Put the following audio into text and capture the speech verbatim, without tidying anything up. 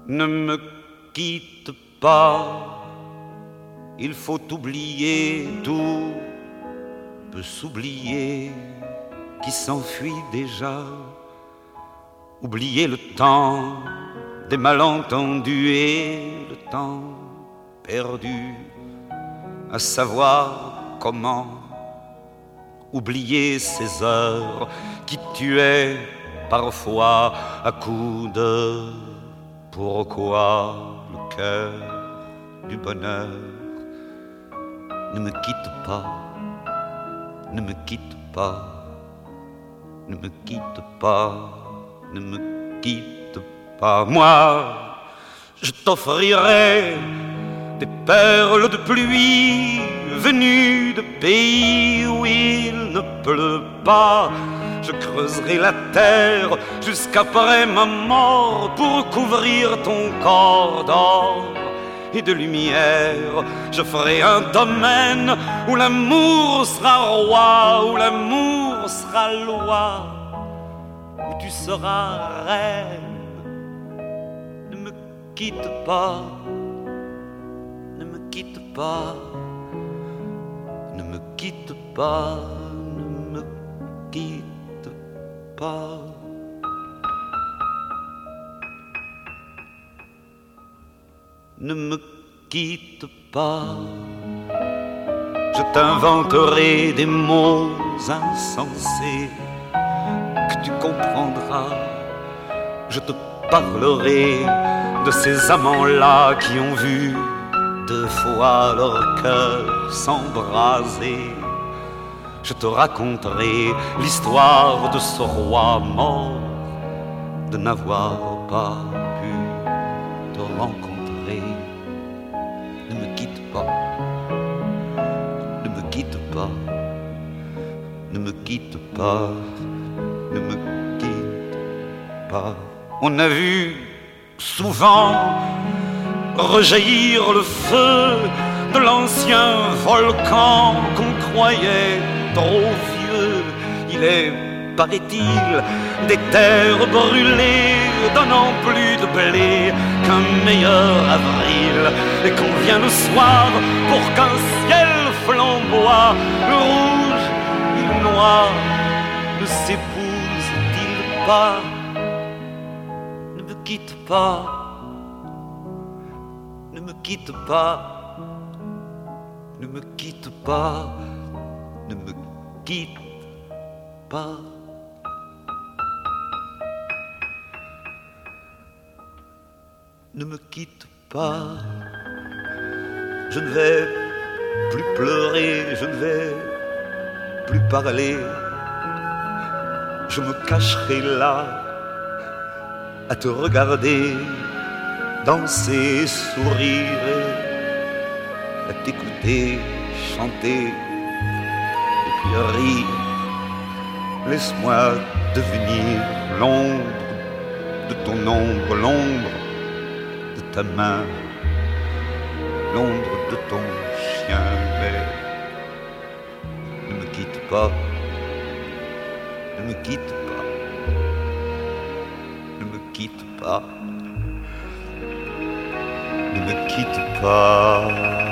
Ne me quitte pas, il faut oublier, tout peut s'oublier qui s'enfuit déjà. Oublier le temps des malentendus et le temps perdu à savoir comment. Oublier ces heures qui tuaient parfois à coups de pourquoi le cœur du bonheur. Ne me quitte pas, ne me quitte pas, ne me quitte pas, ne me quitte pas. Moi, je t'offrirai des perles de pluie venues de pays où il ne pleut pas. Je creuserai la terre jusqu'après ma mort pour couvrir ton corps d'or et de lumière. Je ferai un domaine où l'amour sera roi, où l'amour sera loi, où tu seras reine. Ne me quitte pas, ne me quitte pas, ne me quitte pas, ne me quitte pas. Ne me quitte pas, je t'inventerai des mots insensés que tu comprendras. Je te parlerai de ces amants-là qui ont vu deux fois leur cœur s'embraser. Je te raconterai l'histoire de ce roi mort, de n'avoir pas pu te rencontrer. Ne me quitte pas, ne me quitte pas, ne me quitte pas, ne me quitte pas. On a vu souvent rejaillir le feu de l'ancien volcan qu'on croyait trop vieux. Il est, paraît-il, des terres brûlées donnant plus de blé qu'un meilleur avril, et qu'on vient le soir pour qu'un ciel flamboie. Le rouge et le noir ne s'épousent-ils pas? Ne me quitte pas, ne me quitte pas, ne me quitte pas, ne me quitte pas. Ne me quitte pas, je ne vais plus pleurer, je ne vais plus parler. Je me cacherai là à te regarder danser, sourire, à t'écouter chanter et puis rire. Laisse-moi devenir l'ombre de ton ombre, l'ombre de ta main, l'ombre de ton chien. Mais ne me quitte pas, ne me quitte pas, ne me quitte pas, ne me quitte pas.